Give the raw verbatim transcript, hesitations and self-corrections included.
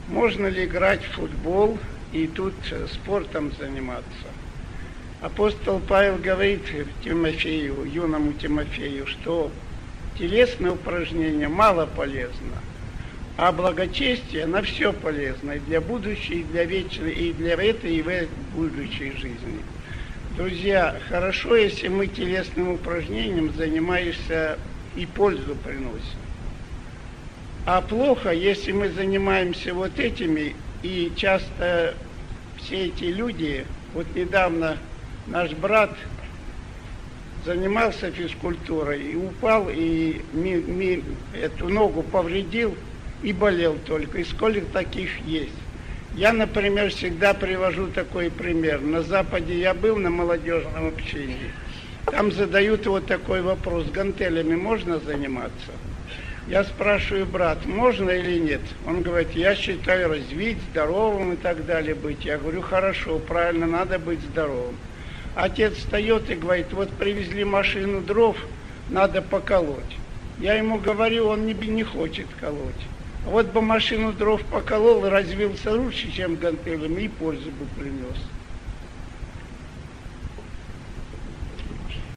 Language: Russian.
Можно ли играть в футбол и тут спортом заниматься? Апостол Павел говорит Тимофею, юному Тимофею, что телесные упражнения мало полезно, а благочестие на все полезно, и для будущей, и для вечной, и для этой, и в будущей жизни. Друзья, хорошо, если мы телесным упражнением занимаемся и пользу приносим. А плохо, если мы занимаемся вот этими, и часто все эти люди, вот недавно наш брат занимался физкультурой и упал, и ми, ми, эту ногу повредил, и болел только. И сколько таких есть. Я, например, всегда привожу такой пример. На Западе я был на молодежном общении. Там задают вот такой вопрос: гантелями можно заниматься? Я спрашиваю: брат, можно или нет? Он говорит: я считаю, развить, здоровым и так далее быть. Я говорю: хорошо, правильно, надо быть здоровым. Отец встает и говорит: вот привезли машину дров, надо поколоть. Я ему говорю, он не, не хочет колоть. Вот бы машину дров поколол и развился лучше, чем гантелями, и пользу бы принес.